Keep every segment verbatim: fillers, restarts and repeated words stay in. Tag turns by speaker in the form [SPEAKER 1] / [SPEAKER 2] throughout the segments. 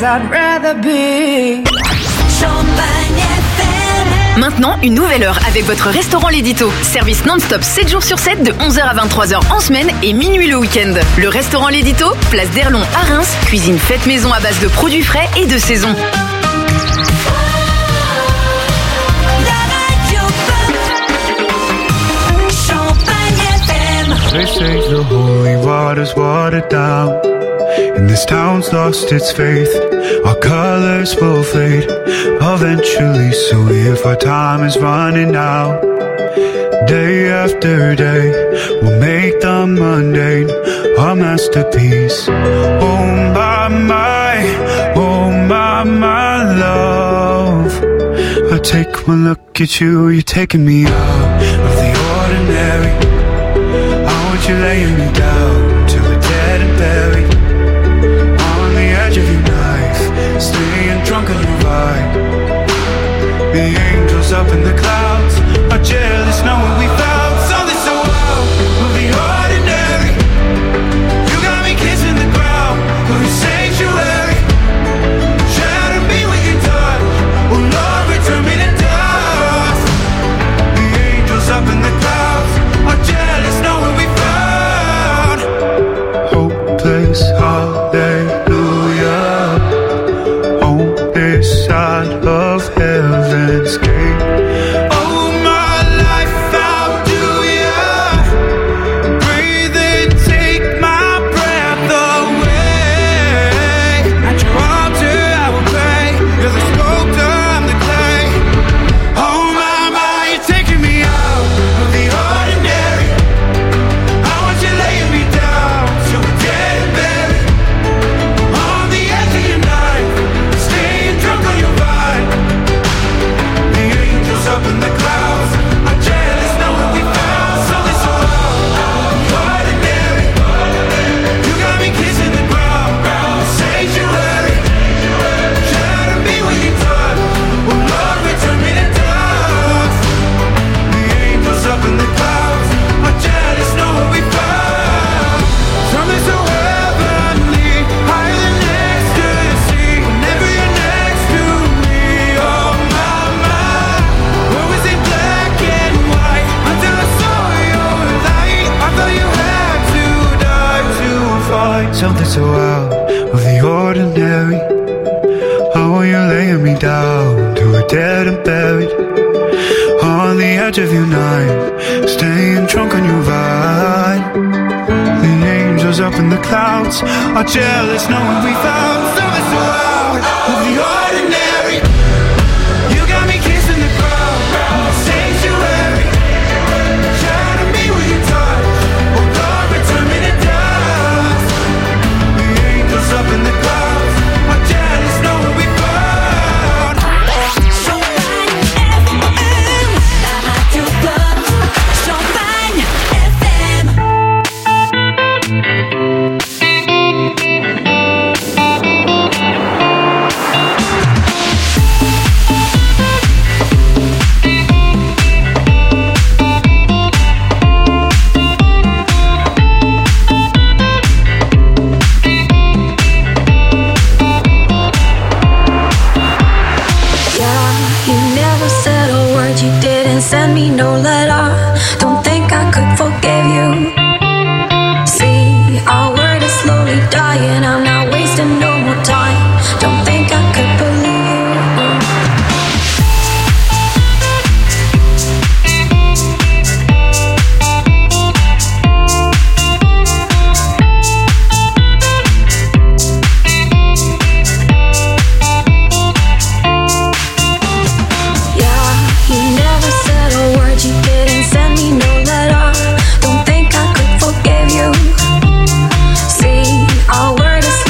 [SPEAKER 1] I'd rather be.
[SPEAKER 2] Champagne F M.
[SPEAKER 3] Maintenant, une nouvelle heure avec votre restaurant L'Édito. Service non-stop sept jours sur sept de onze heures à vingt-trois heures en semaine et minuit le week-end. Le restaurant L'Édito, place d'Erlon à Reims, cuisine faite maison à base de produits frais et de saison.
[SPEAKER 4] They say the holy water's watered down, and this town's lost its faith. Our colors will fade eventually, so if our time is running out, day after day, we'll make the mundane our masterpiece. Oh my, my, oh my, my love, I take one look at you, you're taking me out of the ordinary. You're laying me down till we're dead and buried on the edge of your knife, staying drunk on your ride. The angels up in the clouds are jealous knowing we found something so wild of the ordinary. You got me kissing the ground of your sanctuary. Shatter me with your touch, oh Lord, return me to dust. The angels up in the clouds are jealous knowing we found hopeless hallelujah on this side of heaven's gate. Oh my life, how do ya breathe and take my breath away? At your altar I will pray. You're the sculptor, I'm the clay. Oh my, my, you're taking me out of the ordinary. I want you laying me down so we're dead and buried on the edge of your knife, staying drunk on your vine. The angels up in the clouds are jealous knowing we found something so ordinary. You got me kissing the ground, sanctuary. Shatter me with your touch, oh Lord, return me to dust. The angels up in the clouds are jealous knowing we found something so heavenly, higher than ecstasy. Whenever you're next to me, oh my, my. Where was it black and white until I saw your light? I thought you had to die to find something so out of the ordinary. How are you laying me down till we're dead and buried on the edge of your night, staying drunk on your ride. The angels up in the clouds are jealous knowing we found something so out of the ordinary. You got me kissing the ground, sanctuary. Shatter me with your touch, oh Lord, return me to dust. The angels up in the clouds are jealous knowing we found.
[SPEAKER 2] Champagne F M.
[SPEAKER 5] Yeah, you never said a word, you didn't send me no letter. Don't think I could forgive you. See, our word is slowly dying, I'm not wasting no more time. Don't think I could believe you. Yeah, you never said a word, you didn't send me no letter. Don't think I could forgive you. See, our word is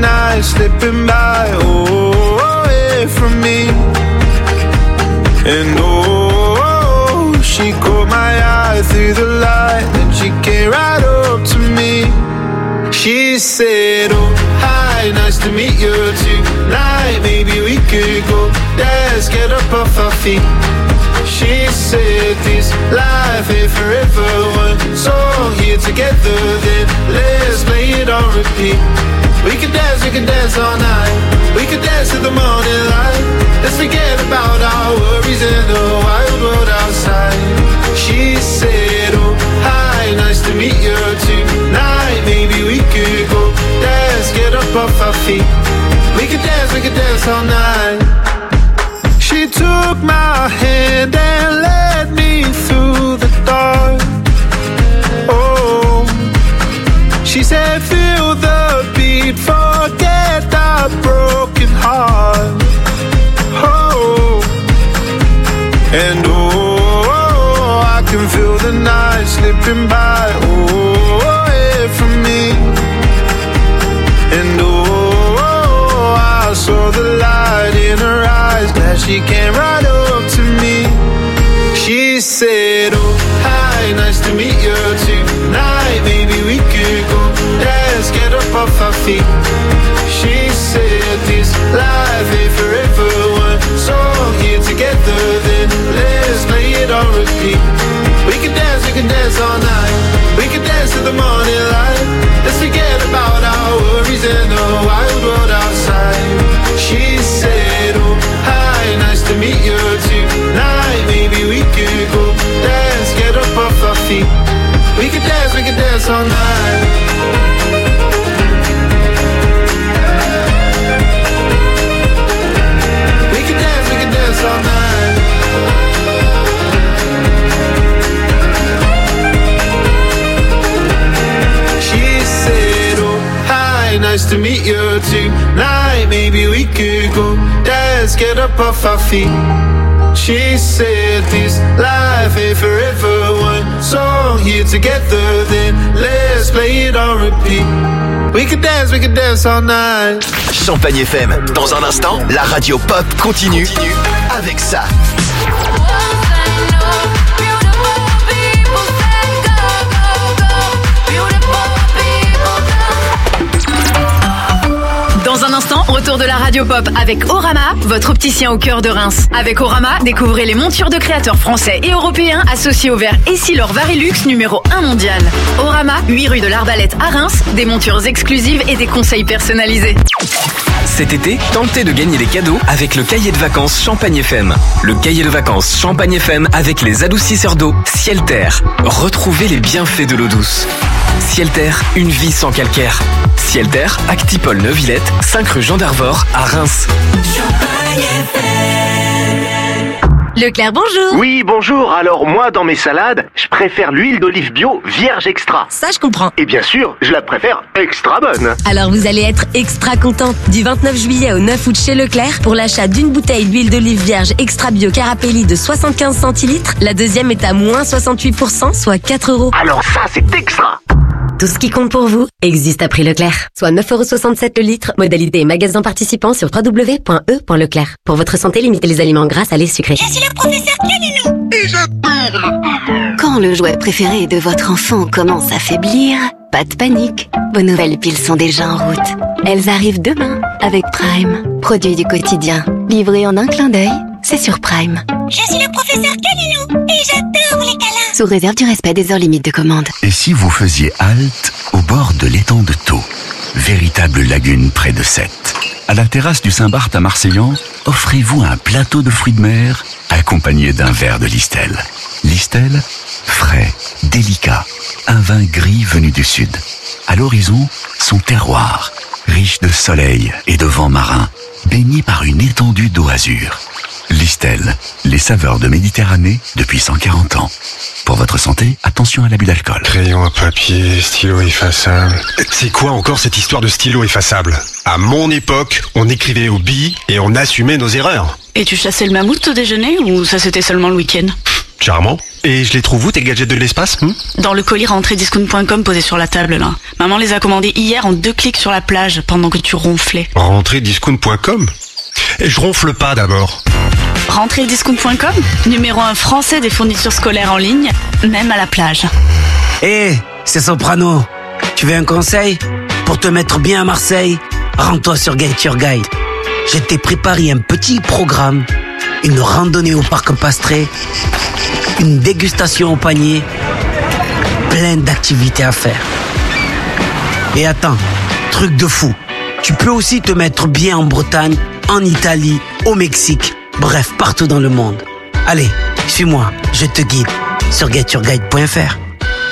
[SPEAKER 4] night slipping by, oh, away from me. And oh, she caught my eye through the light, and she came right up to me. She said, oh, hi, nice to meet you tonight. Maybe we could go dance, get up off our feet. She said this life ain't forever, one song here together, then let's play it on repeat. We can dance, we can dance all night. We can dance to the morning light. Let's forget about our worries and the wild world outside. She said, oh, hi, nice to meet you tonight. Maybe we could go dance, get up off our feet. We can dance, we can dance all night. She took my hand and led me through the dark. Oh, she said, feel the beat, forget that broken heart. Oh, and oh, I can feel the night slipping by, oh, away from me. And oh, I saw the light in her eyes, glad she came right up to me. She said, oh, hi, nice to meet you tonight. Maybe we could go dance, get up off our feet. She said this life ain't forever, one song here together, then let's play it on repeat. We can dance, we can dance all night. We can dance to the morning light. Let's forget about our worries and the wild world outside. She said, oh, hi, nice to meet you tonight. Maybe we could go dance, get up off our feet. We can dance, we can dance all night. We can dance, we can dance all night. She said, oh, hi, nice to meet you tonight. Maybe we could go dance, get up off our feet. She said this life ain't forever, one song here together, then let's play it on repeat. We can dance, we can dance all night.
[SPEAKER 6] Champagne F M, dans un instant, la radio pop continue, continue. Avec ça.
[SPEAKER 3] Dans un instant, retour de la radio pop avec Orama, votre opticien au cœur de Reims. Avec Orama, découvrez les montures de créateurs français et européens associés au verre Essilor Varilux numéro un mondial. Orama, huit rue de l'Arbalète à Reims, des montures exclusives et des conseils personnalisés.
[SPEAKER 7] Cet été, tentez de gagner des cadeaux avec le cahier de vacances Champagne F M. Le cahier de vacances Champagne F M avec les adoucisseurs d'eau Cielter. Retrouvez les bienfaits de l'eau douce. Cielter, une vie sans calcaire. Cielter, Actipol Neuvillette, cinq rue Jean d'Arvor à Reims.
[SPEAKER 8] Leclerc, bonjour.
[SPEAKER 6] Oui, bonjour. Alors moi, dans mes salades, je préfère l'huile d'olive bio vierge extra.
[SPEAKER 8] Ça, je comprends.
[SPEAKER 6] Et bien sûr, je la préfère extra bonne.
[SPEAKER 8] Alors vous allez être extra content. Du vingt-neuf juillet au neuf août chez Leclerc, pour l'achat d'une bouteille d'huile d'olive vierge extra bio Carapelli de soixante-quinze centilitres, la deuxième est à moins soixante-huit pour cent, soit quatre euros.
[SPEAKER 6] Alors ça, c'est extra.
[SPEAKER 8] Tout ce qui compte pour vous existe à prix Leclerc. Soit neuf euros soixante-sept le litre. Modalité et magasin participants sur w w w point e point leclerc. Pour votre santé, limitez les aliments gras, salés, sucrés.
[SPEAKER 2] Je suis le professeur Calilou et j'adore. Quand le jouet préféré de votre enfant commence à faiblir, pas de panique. Vos nouvelles piles sont déjà en route. Elles arrivent demain avec Prime. Produit du quotidien. Livré en un clin d'œil, c'est sur Prime. Je suis le professeur Calilou et j'adore les câlins. Sous réserve du respect des heures limites de commande.
[SPEAKER 9] Et si vous faisiez halte au bord de l'étang de Thau, véritable lagune près de Sète. À la terrasse du Saint-Barth à Marseillan, offrez-vous un plateau de fruits de mer accompagné d'un verre de Listel. Listel, frais, délicat, un vin gris venu du sud. À l'horizon, son terroir, riche de soleil et de vent marin, baigné par une étendue d'eau azur. Listel, les saveurs de Méditerranée depuis cent quarante ans. Pour votre santé, attention à l'abus d'alcool.
[SPEAKER 10] Crayon à papier, stylo effaçable. C'est quoi encore cette histoire de stylo effaçable? À mon époque, on écrivait aux billes et on assumait nos erreurs.
[SPEAKER 11] Et tu chassais le mammouth au déjeuner ou ça c'était seulement le week-end?
[SPEAKER 10] Charmant. Et je les trouve où, tes gadgets de l'espace hmm
[SPEAKER 11] Dans le colis rentrée discount point com posé sur la table là. Maman les a commandés hier en deux clics sur la plage pendant que tu ronflais.
[SPEAKER 10] rentrée discount point com. Et je ronfle pas d'abord.
[SPEAKER 11] rentrée discount point com, numéro un français des fournitures scolaires en ligne, même à la plage.
[SPEAKER 1] Hé, hey, c'est Soprano. Tu veux un conseil? Pour te mettre bien à Marseille, rends-toi sur Get Your Guide. Je t'ai préparé un petit programme, une randonnée au parc Pastré, une dégustation au panier, plein d'activités à faire. Et attends, truc de fou, tu peux aussi te mettre bien en Bretagne, en Italie, au Mexique, bref, partout dans le monde. Allez, suis-moi, je te guide sur get your guide point f r.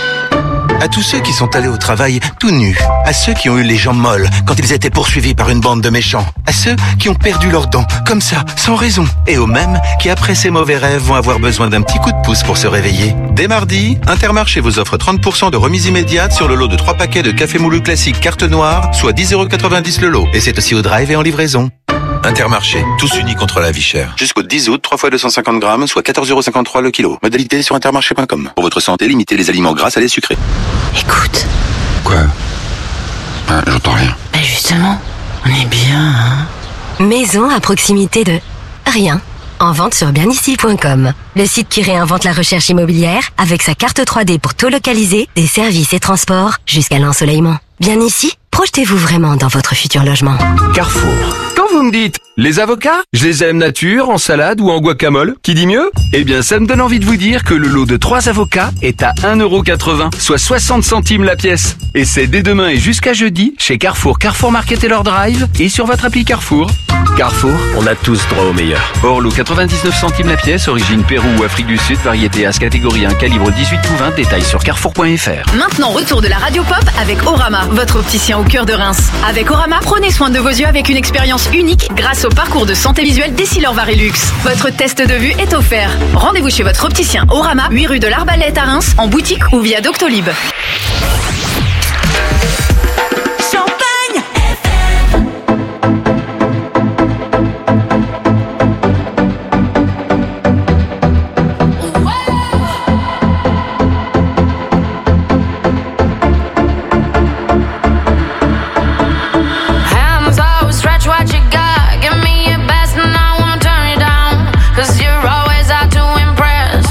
[SPEAKER 6] À tous ceux qui sont allés au travail tout nus, à ceux qui ont eu les jambes molles quand ils étaient poursuivis par une bande de méchants, à ceux qui ont perdu leurs dents, comme ça, sans raison, et aux mêmes qui, après ces mauvais rêves, vont avoir besoin d'un petit coup de pouce pour se réveiller. Dès mardi, Intermarché vous offre trente pour cent de remise immédiate sur le lot de trois paquets de café moulu classique carte noire, soit dix euros quatre-vingt-dix le lot. Et c'est aussi au drive et en livraison. Intermarché, tous unis contre la vie chère. Jusqu'au dix août, trois fois deux cent cinquante grammes, soit quatorze euros cinquante-trois le kilo. Modalité sur intermarché point com. Pour votre santé, limitez les aliments gras à les sucrés.
[SPEAKER 12] Écoute.
[SPEAKER 10] Quoi? Ah, j'entends rien.
[SPEAKER 12] Bah justement, on est bien, hein.
[SPEAKER 8] Maison à proximité de rien. En vente sur bien ici point com. Le site qui réinvente la recherche immobilière avec sa carte trois D pour tout localiser, des services et transports jusqu'à l'ensoleillement. Bien ici, projetez-vous vraiment dans votre futur logement.
[SPEAKER 7] Carrefour. Quand vous me dites les avocats, je les aime nature, en salade ou en guacamole, qui dit mieux? Eh bien, ça me donne envie de vous dire que le lot de trois avocats est à un euro quatre-vingts, soit soixante centimes la pièce. Et c'est dès demain et jusqu'à jeudi chez Carrefour, Carrefour Market et leur drive et sur votre appli Carrefour. Carrefour, on a tous droit au meilleur. Or, lot quatre-vingt-dix-neuf centimes la pièce, origine Pérou ou Afrique du Sud, variété As catégorie un, calibre dix-huit ou vingt, détails sur carrefour point f r.
[SPEAKER 3] Maintenant, retour de la radio pop avec Orama, votre opticien au cœur de Reims. Avec Orama, prenez soin de vos yeux avec une expérience unique grâce au parcours de santé visuelle d'Essilor Varilux. Votre test de vue est offert. Rendez-vous chez votre opticien Orama, huit rue de l'Arbalète à Reims, en boutique ou via Doctolib.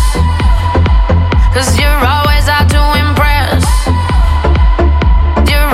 [SPEAKER 5] Cause you're always out to impress. You're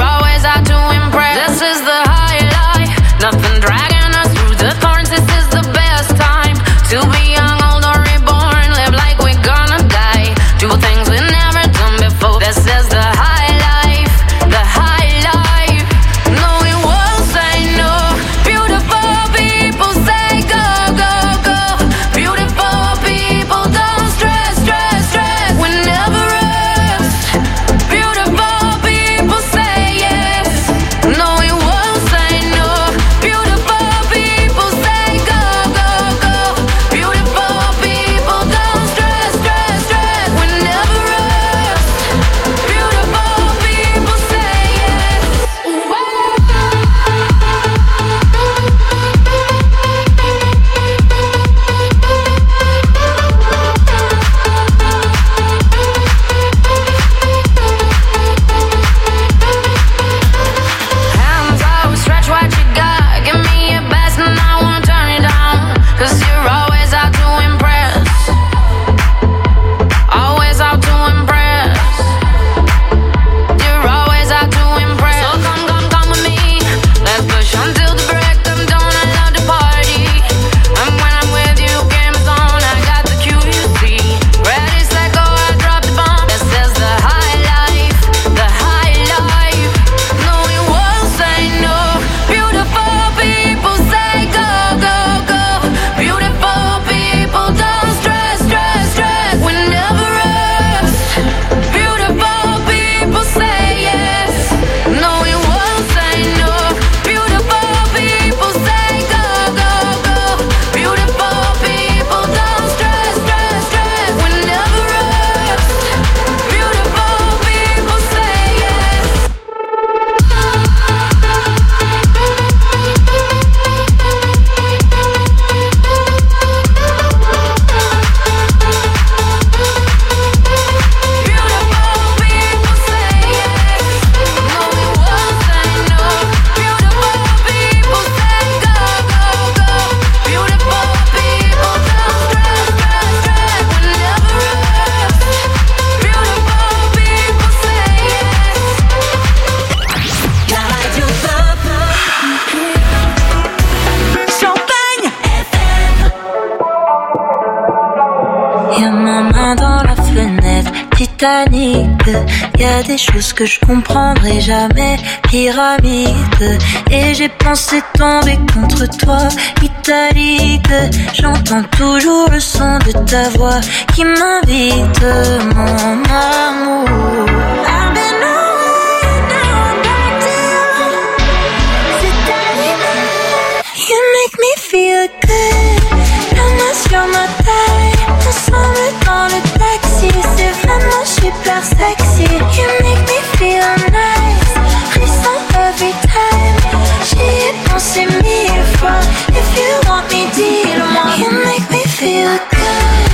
[SPEAKER 5] Titanic. Y a des choses que je comprendrai jamais. Pyramide. Et j'ai pensé tomber contre toi. Italique. J'entends toujours le son de ta voix qui m'invite, mon amour. I've been away, now I'm back to you. C'est terminé. You make me feel good. La main sur ma taille. Ensemble dans le taxi. C'est vraiment super sexy. You make me feel nice. Frisson every time. J'y ai pensé mille fois. If you want me, dis-le-moi. You make me feel good.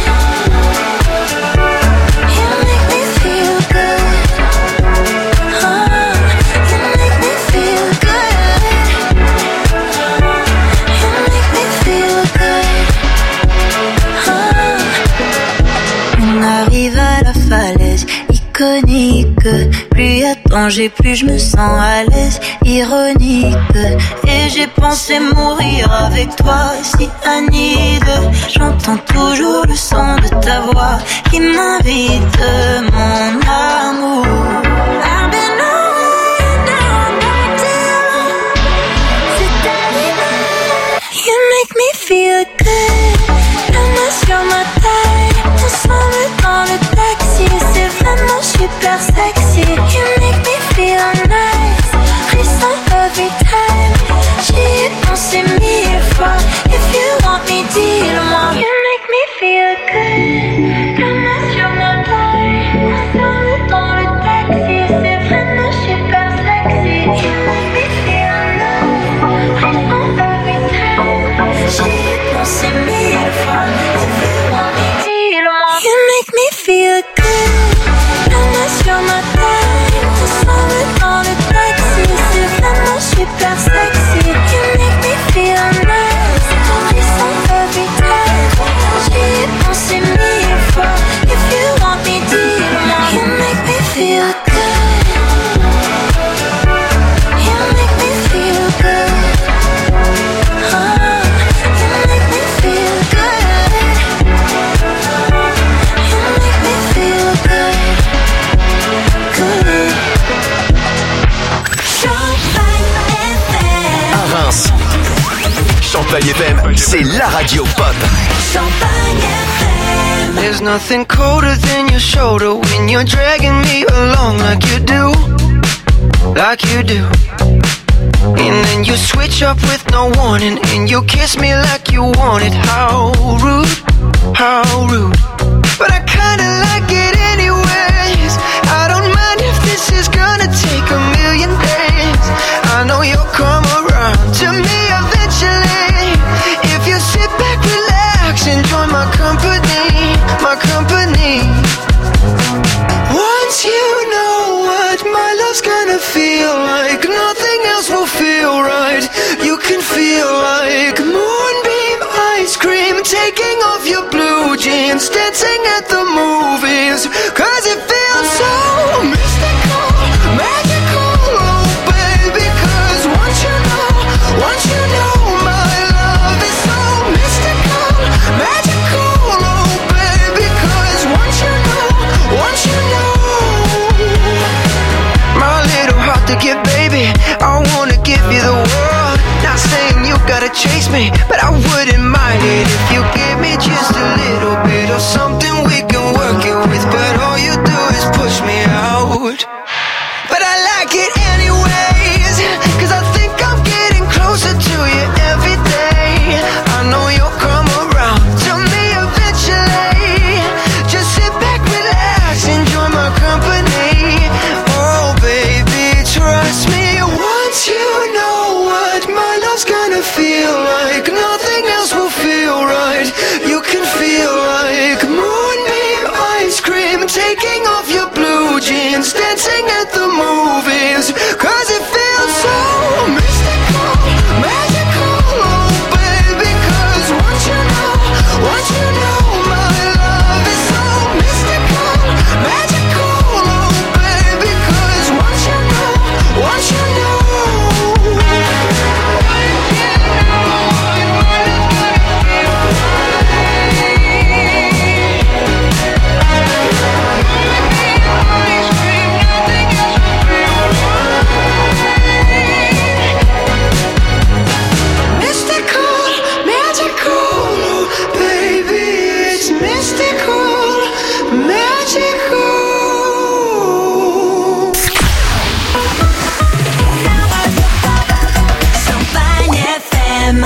[SPEAKER 5] You make me feel good. Oh, you make me feel good. You make me feel good. Oh. On arrive à la falaise iconique. Plus y a danger, plus je me sens à l'aise. Ironique. Et j'ai pensé mourir avec toi, si Anide. J'entends toujours le son de ta voix qui m'invite, mon amour. I've been away, now I'm back to you. C'est terminé. You make me feel good. La main sur ma taille. Ensemble dans le taxi. C'est vraiment super sexy. You make me feel nice. Frisson every time. J'y ai pensé mille fois. If you want me, dis-le-moi. You make me feel good. La main sur ma taille. Ensemble dans le taxi. C'est vraiment super sexy. You make me feel nice. Frisson every time. J'y ai pensé mille fois. If you want me, dis-le-moi. You make me feel good. La main sur ma taille. Ensemble dans le taxi. C'est vraiment super sexy. You make me feel nice. Frisson every time. J'y ai pensé mille fois. If you want me, dis-le-moi. You make me feel good. You make me feel good. Oh, you make me feel good. You make me feel good. Good. Champagne F M.
[SPEAKER 13] À Reims, Champagne F M, c'est la radio pop.
[SPEAKER 5] Champagne F M.
[SPEAKER 14] There's nothing colder than your shoulder when you're dragging me along like you do, like you do. And then you switch up with no warning and you kiss me like you want it. How rude, how rude. But I kinda like it anyways. I don't mind if this is gonna take a million days. I know you'll come around to me eventually. If you sit back, relax, enjoy my company, my company. Once you know what my love's gonna feel like, nothing else will feel right. You can feel like moonbeam ice cream, taking off your blue jeans, dancing at the movies. Cause it feels so mystical, magical, oh baby. Cause once you know, once you know my love is so mystical, magical, oh baby. Cause once you know, once you know, my little heart to give, baby, I wanna give you the world. Not saying you gotta chase me, but I wouldn't mind it if you give me just a little bit of something we can work it with. But all you do is push me out. But I like it anyways, cause I think I'm getting closer to you every day. I know you'll come around to me eventually. Just sit back, relax, enjoy my company. Oh baby, trust me. Once you know what my love's gonna feel like, nothing else will feel right.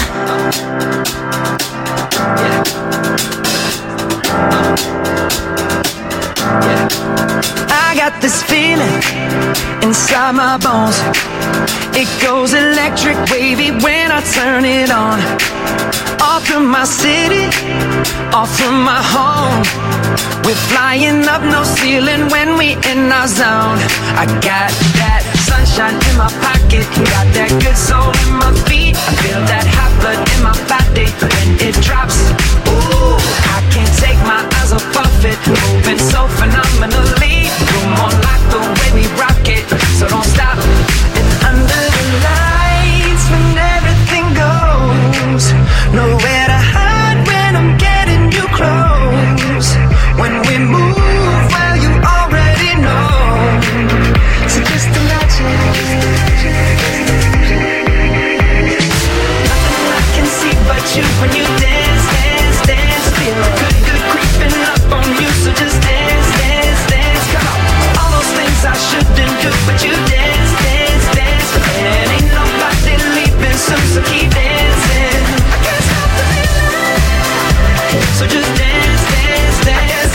[SPEAKER 14] I got this feeling inside my bones. It goes electric wavy when I turn it on. Off from my city, off from my home. We're flying up no ceiling when we in our zone. I got that sunshine in my pocket, got that good soul in my feet. I feel that hot blood in my body when it drops. Ooh, I can't take my eyes off of it, moving so phenomenally. You're more like the way we rock it, so don't stop. And under the lights when everything goes, nowhere to hide when I'm getting you close. When we move, well you already know. So just imagine. Nothing I can see but you when you dance, dance, dance. Feel good, good creeping up on you. So just dance, dance, dance. Come on. All those things I shouldn't do, but you dance, dance, dance. And ain't nobody leaving soon, so keep dancing. I can't stop the feeling. So just dance, dance, dance.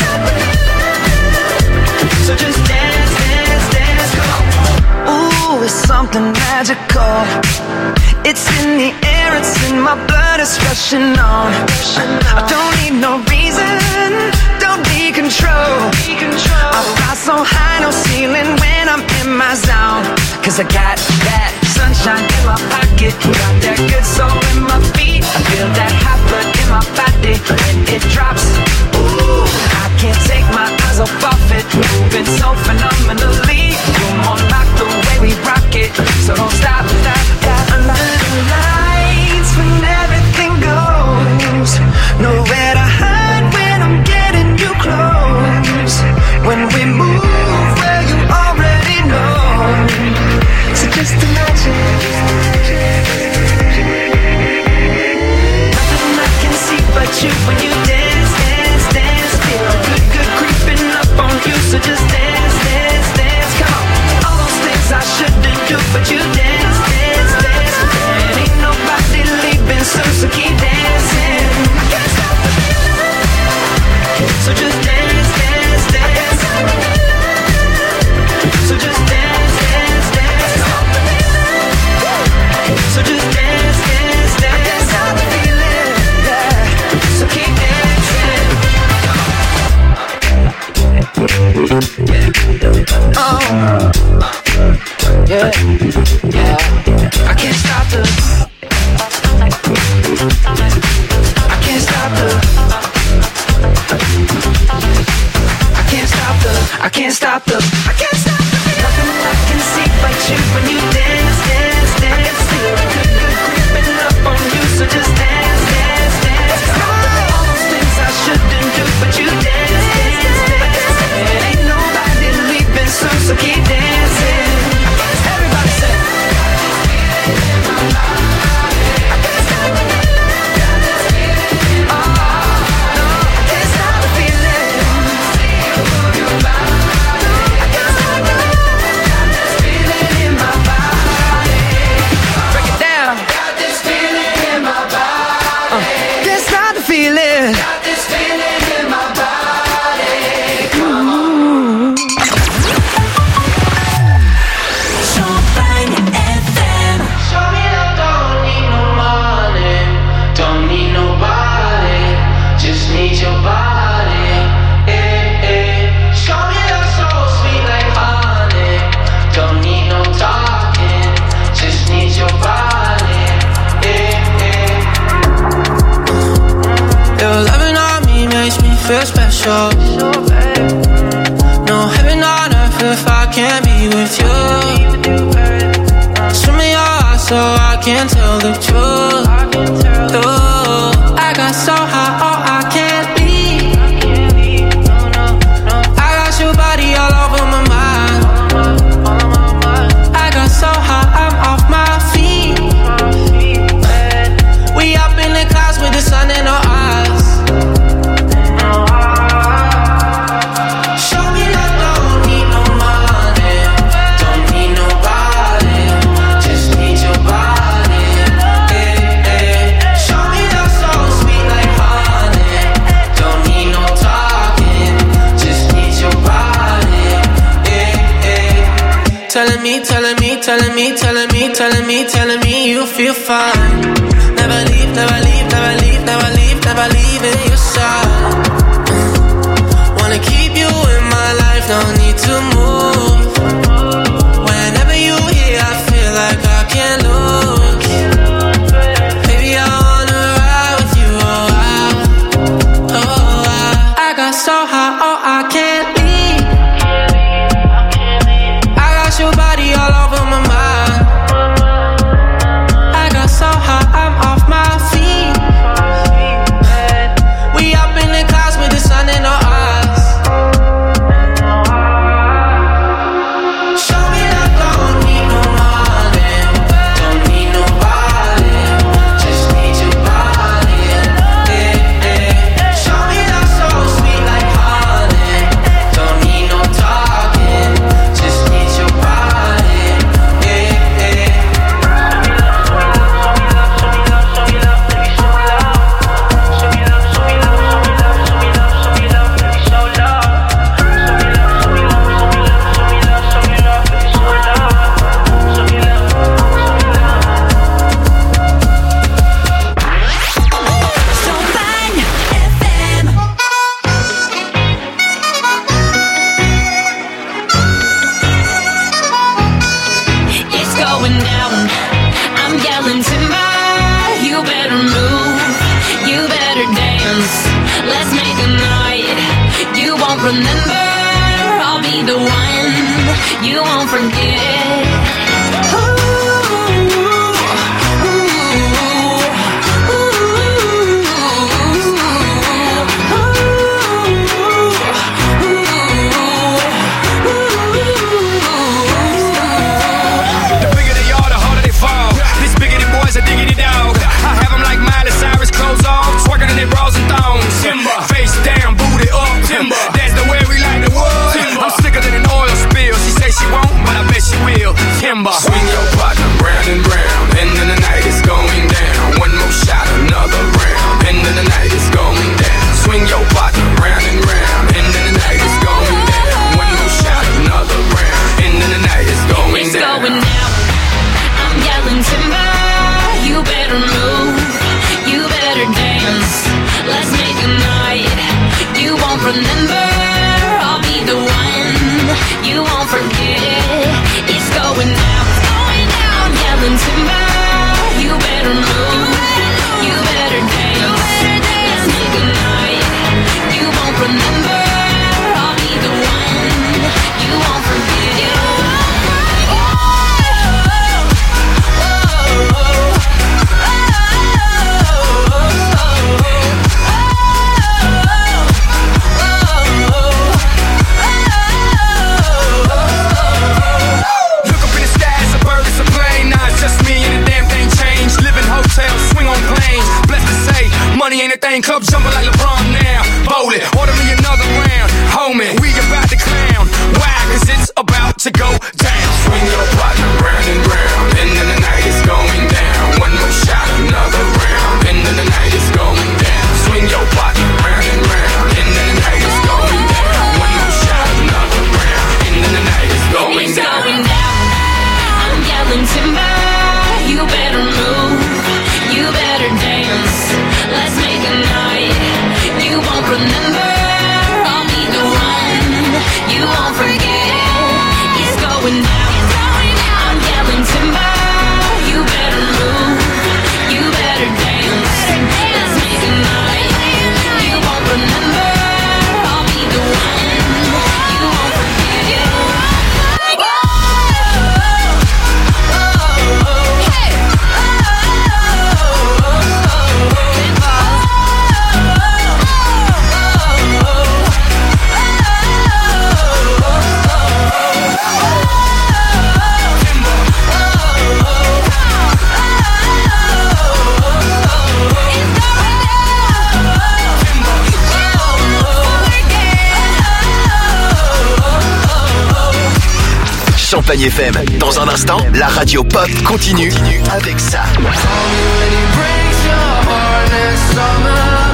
[SPEAKER 14] So just dance, dance, dance. Come on. Ooh, it's something magical. It's in the air, it's in my blood, it's rushing on. I don't need no reason, don't need control. I fly so high, no ceiling when I'm in my zone. Cause I got that sunshine in my pocket, got that good soul in my feet. I feel that hot blood in my body when it drops. Ooh, I can't take my eyes off of it, moving so phenomenally. You're more like the way we rock it, so don't stop, stop, stop. Under the lights when everything goes, nowhere to hide when I'm getting you close. When we move, well you already know. So just imagine. Nothing I can see but you when you dance, dance, dance. Feel good, good creeping up on you. So just dance, dance, dance. Come on. All those things I shouldn't do, but you dance, dance, dance. And ain't nobody leaving soon, so keep dancing. I can't stop the feeling. So just dance, dance, dance. So just dance, dance, dance. So just dance, dance, dance. I can't stop the feeling, yeah. So keep dancing. Oh, yeah, yeah. I can't stop the. I can't stop the. I can't stop the. I can't stop the. I can't stop the. Nothing I can see but you when you dance, dance, dance. Feel good, good creeping up on you, so just dance, dance, dance. All those things I shouldn't do, but you dance, dance, dance. And ain't nobody leaving soon, so keep dancing. Everybody say. I can't stop the feeling. Oh, no, I can't stop the feeling. I can't stop the feeling in my body. Break it down. Got this feeling in my body. Uh, can't stop the feeling. Got this feeling in my body. Come on.
[SPEAKER 5] Champagne F M.
[SPEAKER 14] Show me love, don't need no money, don't need nobody, just need your body. Eh, eh. Show me love so sweet like honey, don't need no talking, just need your body. Eh, eh. Your loving on me makes me feel special. No heaven on earth if I can't be with you. Swim in your eyes so I can tell the truth. Ooh, I got so high, oh I can't leave. I got your body all over my mind. I got so high, I'm off my feet. We up in the clouds with the sun in our eyes. Show me that don't need no money, don't need nobody, just need your body. Eh, eh.
[SPEAKER 15] me, telling me, telling me, telling me, telling me, telling me you feel fine. Never leave, never leave, never leave, never leave, never leaving your side. Wanna keep you in my life, don't need to move. Whenever you here, I feel like I can't lose. Baby, I wanna ride with you, oh, I, oh, I, I got so high, oh, I can't leave. I got your body all over my mind. I got so high, I'm off my feet. We up in the clouds with the sun in our eyes. Show me that don't need no money, don't need nobody, just need your body. Yeah, yeah. Show me that so sweet like honey, don't need no talking, just need your body. Yeah, yeah.
[SPEAKER 16] It's going down. I'm yelling timber. You better move. You better dance. Let's make a night you won't remember. I'll be the one you won't forget. Ooh, ooh, ooh,
[SPEAKER 17] The bigger they are, the harder they fall. This biggity boy's a diggity dog. I have them like Miley Cyrus, clothes off, twerking in their bras and thongs. Timber. Face down, booty up. Timber. That's the way we like the world. Timber. I'm sicker than an oil spill. She say she won't, but I bet she will. Timber. Swing your partner round and round. End of the night is going down. One more shot, another round. End of the night is going down. Swing your partner round and round. End of the night is going down. One more shot, another round. End of the night is going
[SPEAKER 16] It's
[SPEAKER 17] down.
[SPEAKER 16] going down. I'm yelling timber. You better move. You better dance. Let's make a night you won't remember. I'll be the one you won't forget. It's going down. It's going down. I'm yelling timber. You better move. You better dance. Let's make a night you won't remember. I'll be the one you won't forget.
[SPEAKER 17] Look up in the sky, it's a bird, it's a plane. Nah, it's just me and the damn thing changed. Live in hotels, swing on planes. Blessed to say, money ain't a thing. Club jumping like LeBron now. Bowl it, order me another round. Homie, we about to clown. Why? Cause it's about to go down. Swing your partner round and round. End of the night is going down. One more shot, another round. End of the night is going down. Swing your partner round and round. End of the night is going down. One more shot, another round. End of the night is going
[SPEAKER 16] It's
[SPEAKER 17] down.
[SPEAKER 16] going down. I'm yelling timber. You better move. You better dance. Let's make a night you won't remember. I'll be the one you won't forget. It's going down. I'm yelling timber. You better move. You better dance. Let's make a night you won't remember. I'll be the one you won't forget.
[SPEAKER 13] Champagne F M. Dans un instant, la radio pop continue avec ça.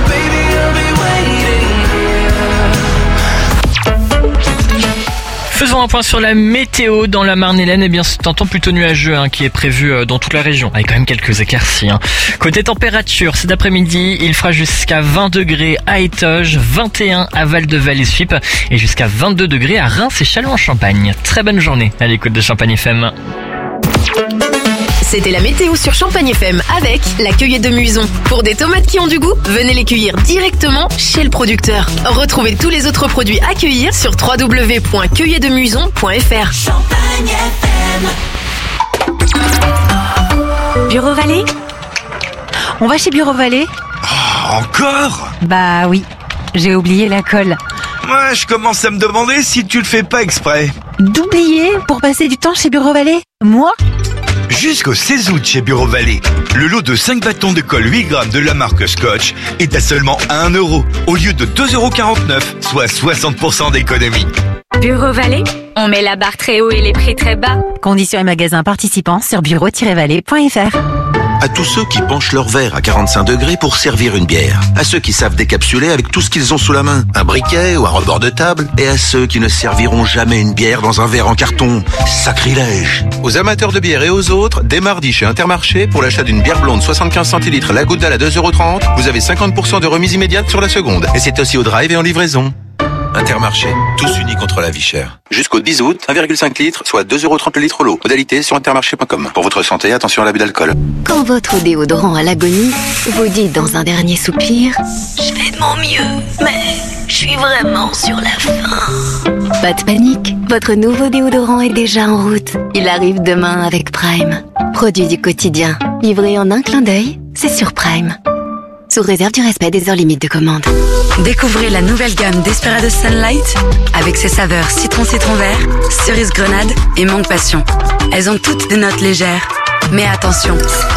[SPEAKER 18] Faisons temps, un point sur la météo dans la Marne-et-Laine. Eh bien, c'est un temps plutôt nuageux hein, qui est prévu euh, dans toute la région, avec quand même quelques éclaircies. Hein. Côté température, cet après-midi, il fera jusqu'à vingt degrés à Étoges, vingt et un à Val-de-Val-et-Suippes et jusqu'à vingt-deux degrés à Reims et Châlons-en-Champagne. Très bonne journée à l'écoute de Champagne F M.
[SPEAKER 3] C'était la météo sur Champagne F M avec la cueillette de Muison. Pour des tomates qui ont du goût, venez les cueillir directement chez le producteur. Retrouvez tous les autres produits à cueillir sur w w w point cueillette de muison point f r.
[SPEAKER 5] Champagne F M.
[SPEAKER 19] Bureau Vallée ? On va chez Bureau Vallée ?
[SPEAKER 20] Oh, encore ?
[SPEAKER 19] Bah oui, j'ai oublié la colle.
[SPEAKER 20] Ouais, je commence à me demander si tu le fais pas exprès.
[SPEAKER 19] D'oublier pour passer du temps chez Bureau Vallée ? Moi ?
[SPEAKER 20] Jusqu'au seize août chez Bureau Vallée, le lot de cinq bâtons de colle huit grammes de la marque Scotch est à seulement un euro au lieu de deux euros quarante-neuf, soit soixante pour cent d'économie.
[SPEAKER 21] Bureau Vallée, on met la barre très haut et les prix très bas.
[SPEAKER 19] Conditions et magasins participants sur bureau tiret vallée point f r.
[SPEAKER 6] À tous ceux qui penchent leur verre à quarante-cinq degrés pour servir une bière. À ceux qui savent décapsuler avec tout ce qu'ils ont sous la main. Un briquet ou un rebord de table. Et à ceux qui ne serviront jamais une bière dans un verre en carton. Sacrilège. Aux amateurs de bière et aux autres, dès mardi chez Intermarché, pour l'achat d'une bière blonde soixante-quinze centilitres la goutte d'âle à deux euros trente, vous avez cinquante pour cent de remise immédiate sur la seconde. Et c'est aussi au drive et en livraison. Intermarché, tous unis contre la vie chère. Jusqu'au dix août, un virgule cinq litres, soit deux euros trente le litre l'eau. Modalité sur intermarché point com. Pour votre santé, attention à l'abus d'alcool.
[SPEAKER 2] Quand votre déodorant à l'agonie vous dit dans un dernier soupir « Je fais de mon mieux, mais je suis vraiment sur la fin ». Pas de panique, votre nouveau déodorant est déjà en route. Il arrive demain avec Prime. Produit du quotidien, livré en un clin d'œil, c'est sur Prime. Sous réserve du respect des heures limites de commande.
[SPEAKER 8] Découvrez la nouvelle gamme Desperados Sunlight avec ses saveurs citron-citron vert, cerise grenade et mangue passion. Elles ont toutes des notes légères. Mais attention,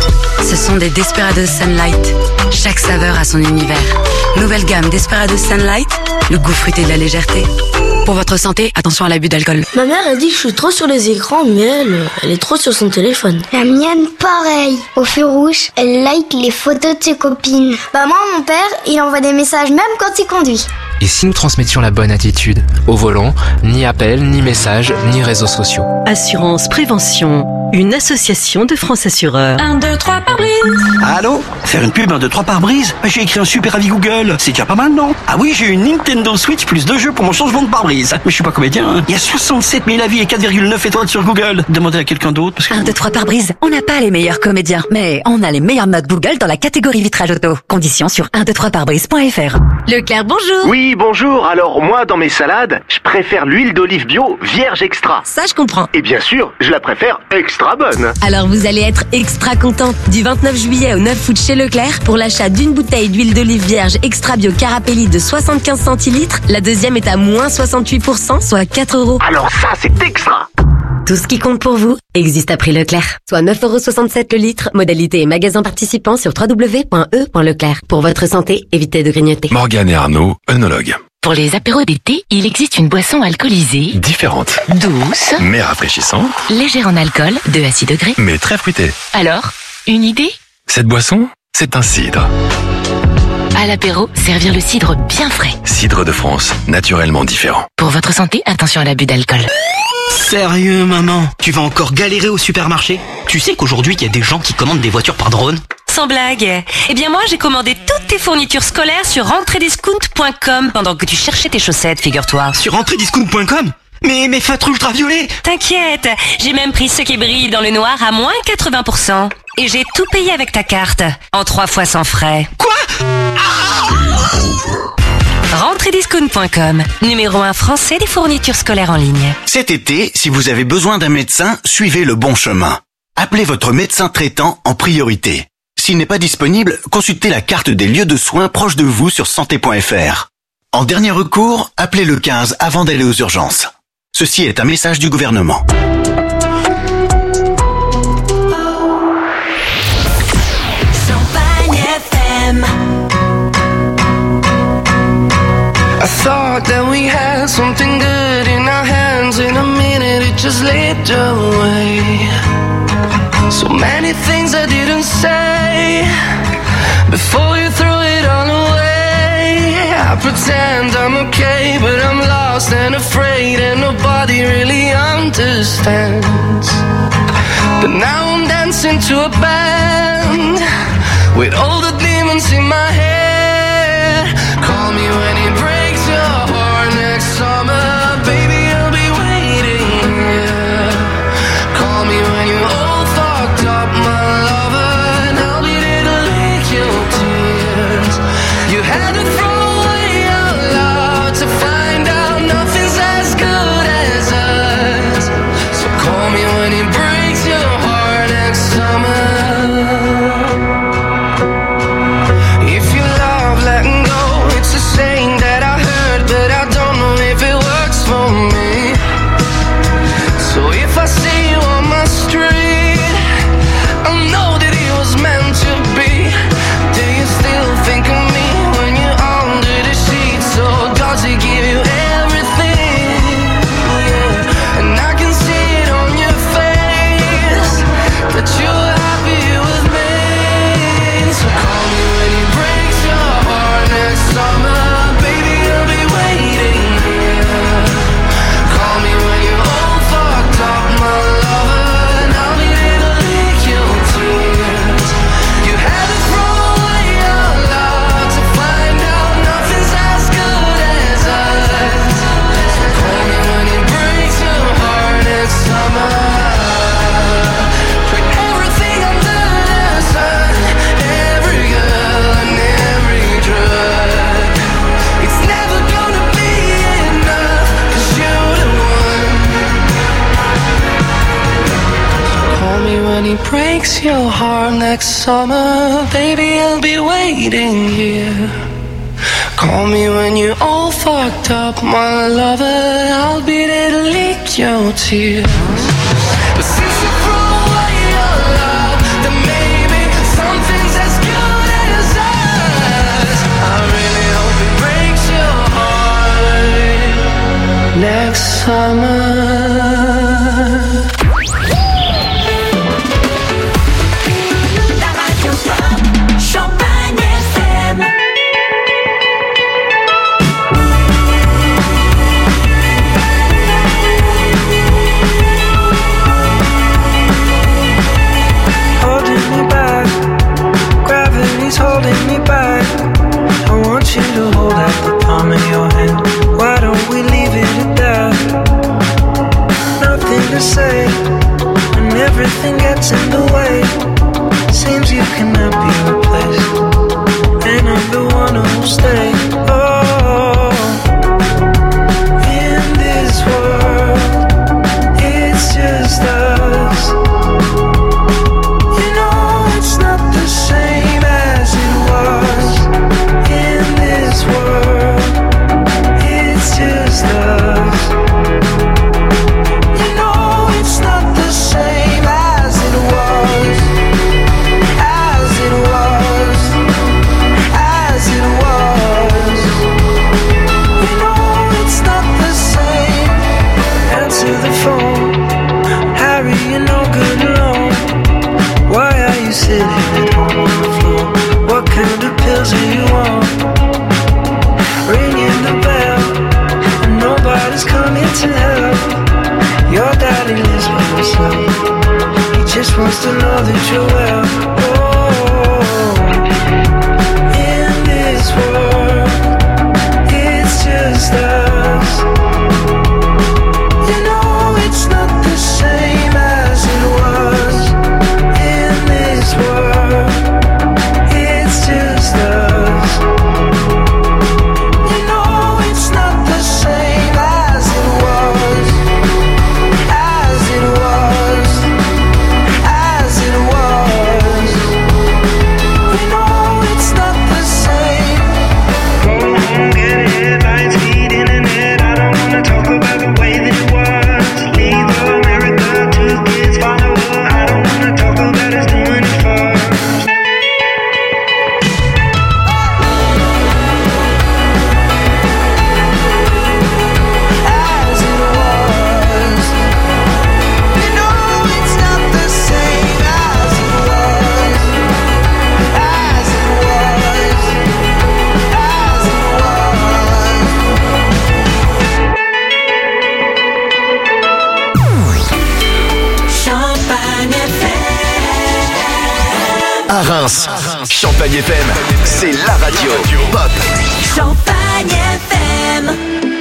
[SPEAKER 8] ce sont des Desperados Sunlight. Chaque saveur a son univers. Nouvelle gamme Desperados Sunlight, le goût fruité de la légèreté. Pour votre santé, attention à l'abus d'alcool.
[SPEAKER 22] Ma mère a dit que je suis trop sur les écrans, mais elle, elle est trop sur son téléphone.
[SPEAKER 23] La mienne, pareil. Au feu rouge, elle like les photos de ses copines. Bah moi, mon père, il envoie des messages même quand il conduit.
[SPEAKER 24] Et si nous transmettions la bonne attitude ? Au volant, ni appel, ni message, ni réseaux sociaux.
[SPEAKER 25] Assurance Prévention, une association de France Assureurs.
[SPEAKER 21] un, deux, trois par brise.
[SPEAKER 1] Allô ? Faire une pub un, deux, trois par brise ? J'ai écrit un super avis Google. C'est déjà pas mal, non ? Ah oui, j'ai une Nintendo Switch plus deux jeux pour mon changement de pare-brise. Mais je suis pas comédien, hein. Il y a soixante-sept mille avis et quatre virgule neuf étoiles sur Google. Demandez à quelqu'un d'autre parce que...
[SPEAKER 8] un, deux, trois par brise. On n'a pas les meilleurs comédiens, mais on a les meilleures notes Google dans la catégorie vitrage auto. Conditions sur un, deux, trois par brise point f r.
[SPEAKER 26] Leclerc, bonjour. Oui, bonjour. Alors, moi, dans mes salades, je préfère l'huile d'olive bio vierge extra.
[SPEAKER 8] Ça, je comprends.
[SPEAKER 26] Et bien sûr, je la préfère extra bonne.
[SPEAKER 8] Alors vous allez être extra content. Du vingt-neuf juillet au neuf août chez Leclerc, pour l'achat d'une bouteille d'huile d'olive vierge extra bio Carapelli de soixante-quinze centilitres, la deuxième est à moins soixante-huit pour cent, soit quatre euros.
[SPEAKER 26] Alors ça, c'est extra.
[SPEAKER 8] Tout ce qui compte pour vous existe à prix Leclerc. Soit neuf euros soixante-sept le litre. Modalité et magasin participants sur w w w point e point leclerc. Pour votre santé, évitez de grignoter.
[SPEAKER 9] Morgane et Arnaud, œnologues.
[SPEAKER 27] Pour les apéros d'été, il existe une boisson alcoolisée,
[SPEAKER 9] Différente,
[SPEAKER 27] douce,
[SPEAKER 9] mais rafraîchissante,
[SPEAKER 27] légère en alcool, deux à six degrés.
[SPEAKER 9] mais très fruitée.
[SPEAKER 27] Alors, une idée ?
[SPEAKER 9] Cette boisson, c'est un cidre.
[SPEAKER 27] À l'apéro, servir le cidre bien frais.
[SPEAKER 9] Cidre de France, naturellement différent.
[SPEAKER 27] Pour votre santé, attention à l'abus d'alcool.
[SPEAKER 1] Sérieux, maman ? Tu vas encore galérer au supermarché ? Tu sais qu'aujourd'hui, il y a des gens qui commandent des voitures par drone ?
[SPEAKER 28] Sans blague. Eh bien moi, j'ai commandé toutes tes fournitures scolaires sur rentrée-discount point com pendant que tu cherchais tes chaussettes, figure-toi.
[SPEAKER 1] Sur rentrée-discount point com ? Mais mes feutres ultraviolets !
[SPEAKER 28] T'inquiète, j'ai même pris ceux qui brillent dans le noir à moins quatre-vingts pour cent. Et j'ai tout payé avec ta carte, en trois fois sans frais.
[SPEAKER 1] Quoi ?
[SPEAKER 28] rentrée-discount point com, numéro un français des fournitures scolaires en ligne.
[SPEAKER 29] Cet été, si vous avez besoin d'un médecin, suivez le bon chemin. Appelez votre médecin traitant en priorité. S'il n'est pas disponible, consultez la carte des lieux de soins proches de vous sur santé point f r. En dernier recours, appelez le quinze avant d'aller aux urgences. Ceci est un message du gouvernement.
[SPEAKER 5] Champagne F M.
[SPEAKER 15] I thought that we had something good in our hands. In a minute it just slipped away. So many things I didn't say before you threw it all away. I pretend I'm okay, but I'm lost lost and afraid and nobody really understands. But now I'm dancing to a band with all the demons in my head. Call me when it breaks your heart next summer, baby, I'll be waiting here. Call me when you're all fucked up, my lover, and I'll be there to lick your tears. You had to throw away our love to find out nothing's as good as us. So call me when it breaks your heart next summer. If you love letting go, it's a saying that I heard, but I don't know if it works for me. So if I see you on my street, I know that it was meant to be. Do you still think of me when you're under the sheets? So does it give you everything? Yeah. And I can see it on your face that you're happy with me. So call me when it breaks your heart next summer, baby, I'll be waiting here. Call me when you're all fucked up, my lover, and I'll be there to lick your tears. You had to throw away your love to find out nothing's as good as us. So call me when it breaks your heart next summer. Put everything under the sun, every girl and every drug. It's never gonna be enough, 'cause you're the one. Call me when he breaks your heart next summer, baby, I'll be waiting here. Call me when you're all fucked up, my lover, I'll be there to lick your tears. But since you threw away your love, then maybe something's as good as us. I really hope it breaks your heart next summer.
[SPEAKER 5] Champagne F M.
[SPEAKER 4] Holding me back, gravity's holding me back. I want you to hold out the palm of your hand. Why don't we leave it at that? Nothing to say, and everything gets in the way. Seems you cannot be replaced, and I'm the one who'll stay. Oh, in this world, it's just us. You know it's not the same as it was. In this world, it's just us. You know it's not the same as it was. As it was. As it was. You know it's not the same. Answer the phone. Harry, you're no good alone. Why are you sitting at home on the floor? What kind of pills do you want? Ringing the bell, and nobody's coming to help. Your daddy lives by himself. He just wants to know that you're well. Oh, in this world, it's just us. You know it's not the same as it was. In this world, it's just us. You know it's not the same as it was. As it was. As it was.
[SPEAKER 7] Reims. Champagne F M, c'est la radio pop.
[SPEAKER 5] Champagne F M.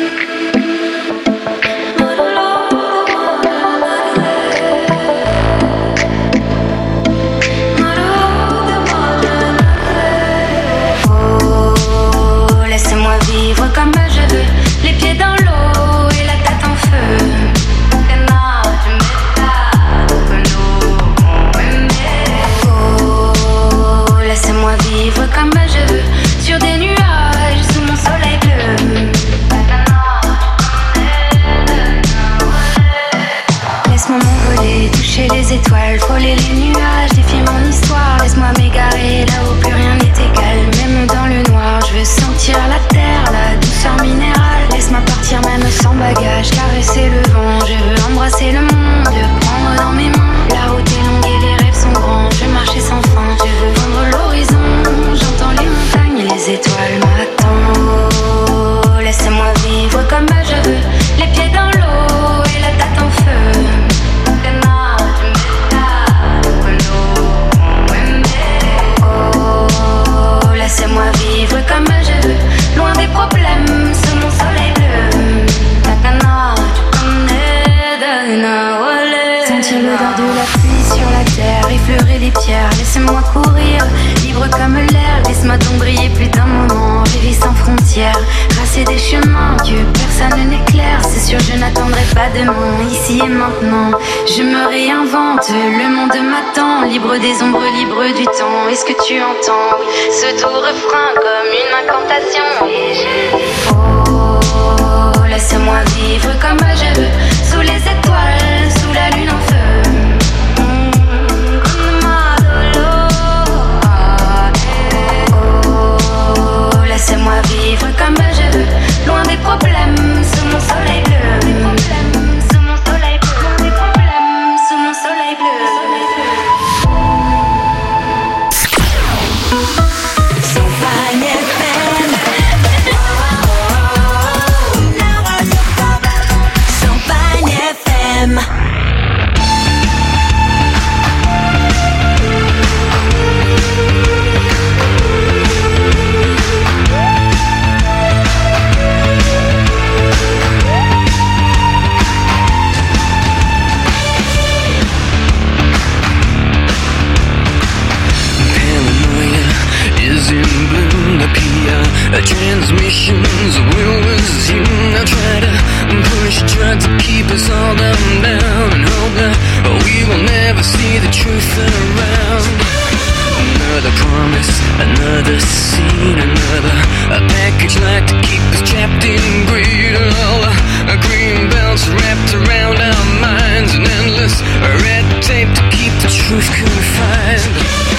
[SPEAKER 5] Oh, laissez-moi vivre comme je veux, les pieds dans l'eau et la tête en feu. Oh, laissez-moi vivre comme je veux, sur des nuages sous mon soleil bleu. Laisse-moi m'envoler, toucher les étoiles, frôler les nuages, défier mon histoire. Laisse-moi m'égarer là où plus rien n'est égal, même dans le noir. Je veux sentir la terre, la douceur minérale. Laisse-moi partir même sans bagage, caresser le vent. Je veux embrasser le monde, le prendre dans mes mains. La route est longue et les rêves sont grands. Je veux marcher sans fin, je veux vendre l'horizon. J'entends les montagnes, les étoiles m'attendent. Oh, laissez-moi vivre comme je veux, les pieds dans l'eau et la tête en feu. Oh, laissez-moi vivre comme je veux, loin des problèmes, sous mon soleil bleu. Sentir l'odeur de la pluie sur la terre, effleurer les pierres, laissez-moi courir, libre comme l'air. Laisse-moi donc briller plus d'un moment, rêver sans frontières, tracer des chemins que personne n'éclaire. C'est sûr je n'attendrai pas demain, ici et maintenant. Je me réinvente, le monde m'attend, libre des ombres, libre du temps. Est-ce que tu entends ce doux refrain comme une incantation? Et je dis oh, laissez-moi vivre comme je veux, sous les étoiles, sous la lune en feu. Laissez-moi vivre comme je veux, loin des problèmes, sous mon soleil bleu. Des problèmes, sous mon soleil bleu. Des problèmes, sous mon soleil bleu. Champagne F M. La radio pop. Champagne F M.
[SPEAKER 4] Transmissions will resume. I try to push, try to keep us all down, down, and hope that we will never see the truth around. Another promise, another scene, another a package like to keep us trapped in greed. All a green belts wrapped around our minds, and endless red tape to keep the truth confined.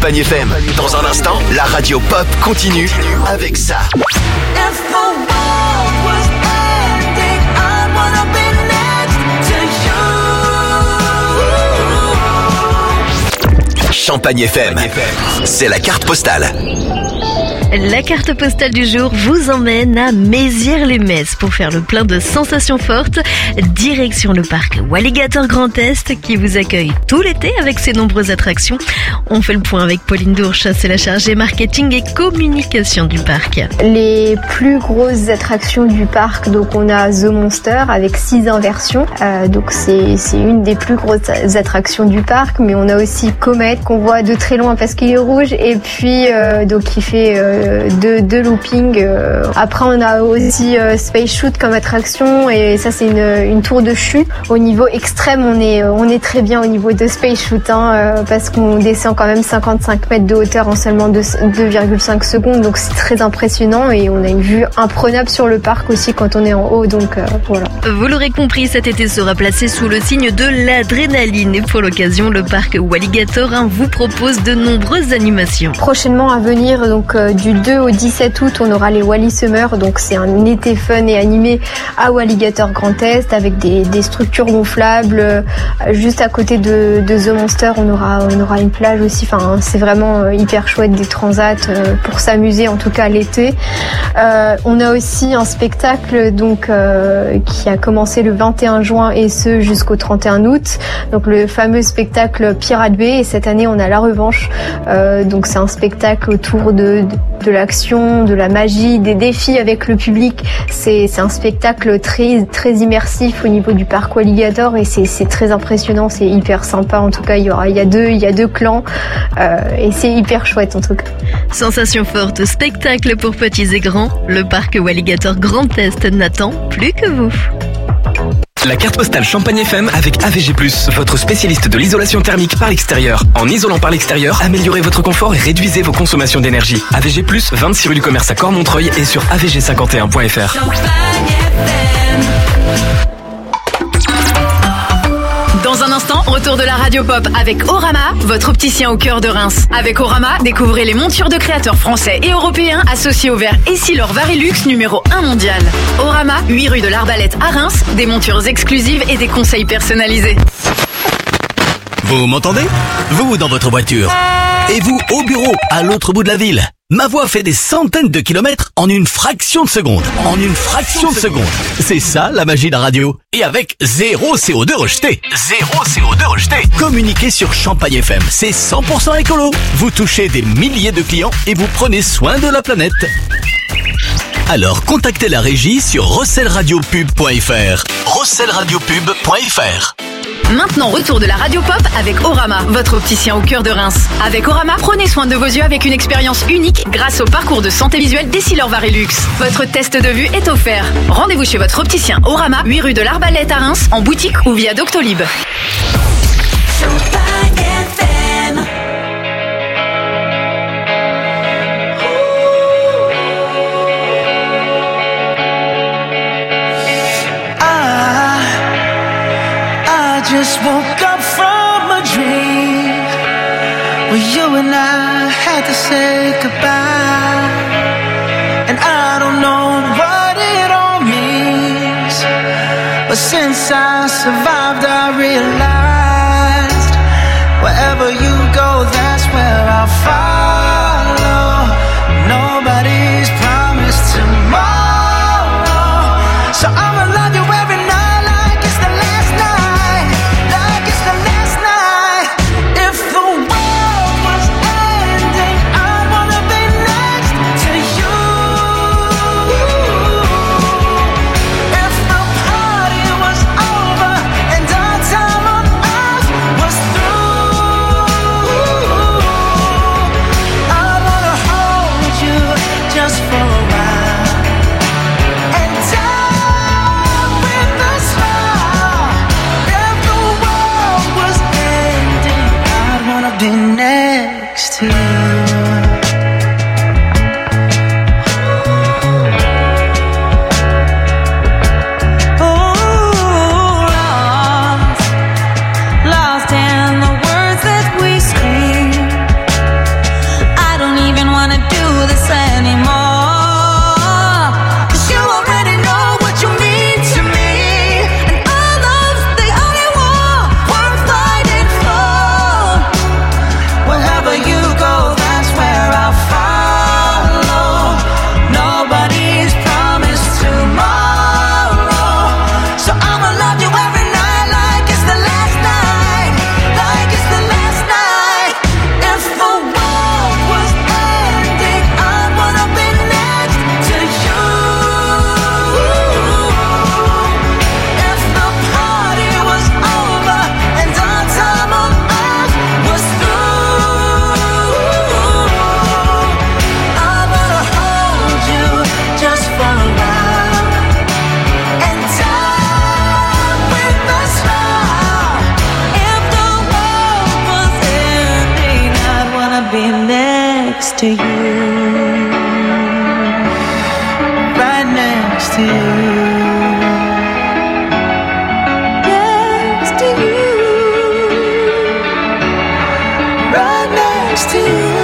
[SPEAKER 7] Champagne F M. Dans un instant, la radio pop continue avec ça. Champagne F M, c'est la carte postale.
[SPEAKER 25] La carte postale du jour vous emmène à Mézières-les-Messes pour faire le plein de sensations fortes. Direction le parc Walligator Grand Est qui vous accueille tout l'été avec ses nombreuses attractions. On fait le point avec Pauline Dourche, c'est la chargée marketing et communication du parc.
[SPEAKER 3] Les plus grosses attractions du parc, donc on a The Monster avec six inversions. Euh, donc c'est, c'est une des plus grosses attractions du parc, mais on a aussi Comet qu'on voit de très loin parce qu'il est rouge et puis euh, donc il fait euh, de, de looping. Après, on a aussi euh, Space Shoot comme attraction et ça, c'est une, une tour de chute. Au niveau extrême, on est, on est très bien au niveau de Space Shoot hein, euh, parce qu'on descend quand même cinquante-cinq mètres de hauteur en seulement deux virgule cinq secondes. Donc, c'est très impressionnant et on a une vue imprenable sur le parc aussi quand on est en haut. Donc, euh, voilà.
[SPEAKER 25] Vous l'aurez compris, cet été sera placé sous le signe de l'adrénaline. Et pour l'occasion, le parc Walligator hein, vous propose de nombreuses animations.
[SPEAKER 3] Prochainement à venir, donc euh, du deux au dix-sept août, on aura les Wally Summer, donc c'est un été fun et animé à Walligator Grand Est avec des, des structures gonflables. Euh, juste à côté de, de The Monster, on aura, on aura une plage aussi. Enfin, c'est vraiment euh, hyper chouette, des transats euh, pour s'amuser en tout cas l'été. Euh, on a aussi un spectacle donc euh, qui a commencé le vingt et un juin et ce jusqu'au trente et un août. Donc le fameux spectacle Pirate Bay et cette année on a la revanche. Euh, donc c'est un spectacle autour de, de de l'action, de la magie, des défis avec le public. C'est, c'est un spectacle très, très immersif au niveau du parc Walligator et c'est, c'est très impressionnant, c'est hyper sympa. En tout cas, il y aura, il y a deux, il y a deux clans euh, et c'est hyper chouette en tout cas.
[SPEAKER 25] Sensation forte, spectacle pour petits et grands. Le parc Walligator Grand Est n'attend plus que vous.
[SPEAKER 10] La carte postale Champagne F M avec A V G plus, votre spécialiste de l'isolation thermique par l'extérieur. En isolant par l'extérieur, améliorez votre confort et réduisez vos consommations d'énergie. A V G plus, vingt-six rue du Commerce à Cormontreuil et sur A V G cinquante et un point F R.
[SPEAKER 11] Dans un instant, retour de la radio pop avec Orama, votre opticien au cœur de Reims. Avec Orama, découvrez les montures de créateurs français et européens associés au verre Essilor Varilux numéro un mondial. Orama, huit rue de l'Arbalète à Reims, des montures exclusives et des conseils personnalisés.
[SPEAKER 12] Vous m'entendez? Vous dans votre voiture. Et vous au bureau, à l'autre bout de la ville. Ma voix fait des centaines de kilomètres en une fraction de seconde. En une fraction de seconde. C'est ça la magie de la radio. Et avec zéro C O deux rejeté. Zéro C O deux rejeté. Communiquez sur Champagne F M. C'est cent pour cent écolo. Vous touchez des milliers de clients et vous prenez soin de la planète. Alors contactez la régie sur rosselradiopub point F R. rosselradiopub point F R.
[SPEAKER 11] Maintenant, retour de la radio pop avec Orama, votre opticien au cœur de Reims. Avec Orama, prenez soin de vos yeux avec une expérience unique grâce au parcours de santé visuelle d'Essilor Varilux. Votre test de vue est offert. Rendez-vous chez votre opticien Orama, huit rue de l'Arbalète à Reims, en boutique ou via Doctolib.
[SPEAKER 4] Just woke up from a dream where you and I had to say goodbye. And I don't know what it all means, but since I survived I realized wherever you go, that's where I'll follow. Nobody's promised tomorrow, so I'ma love you every night. Time on to you, right next to you. To you.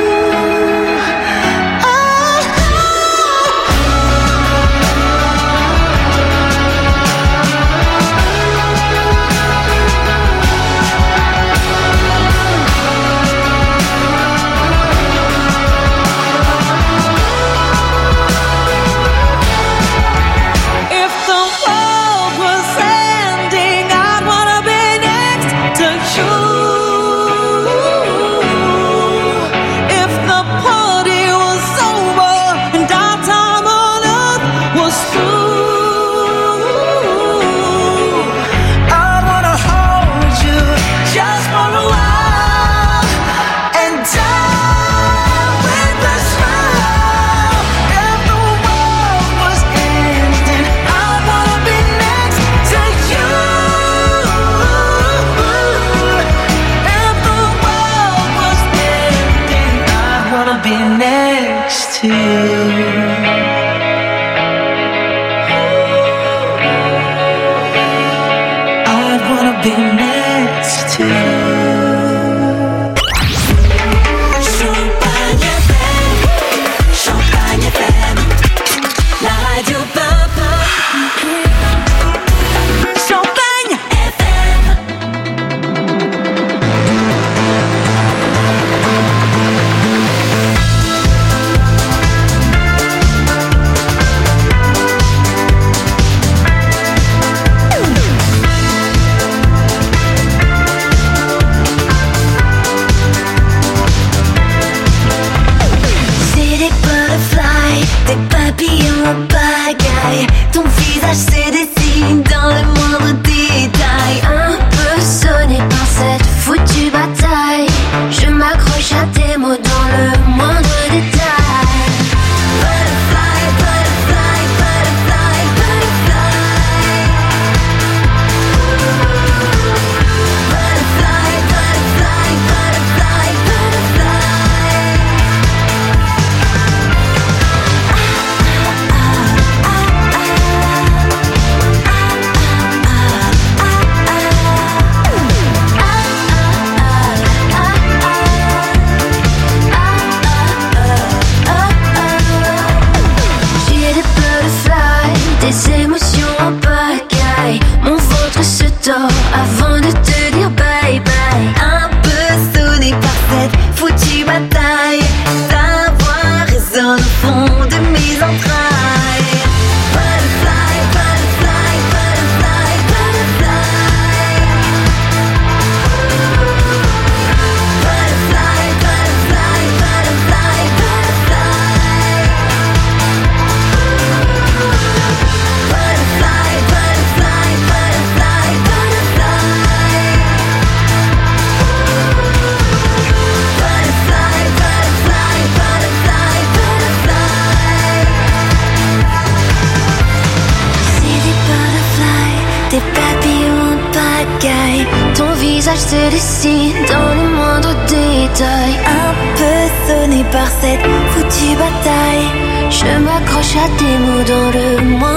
[SPEAKER 5] Se dessine dans le moindre détail. Un peu sonné par cette foutue bataille, je m'accroche à tes mots dans le moindre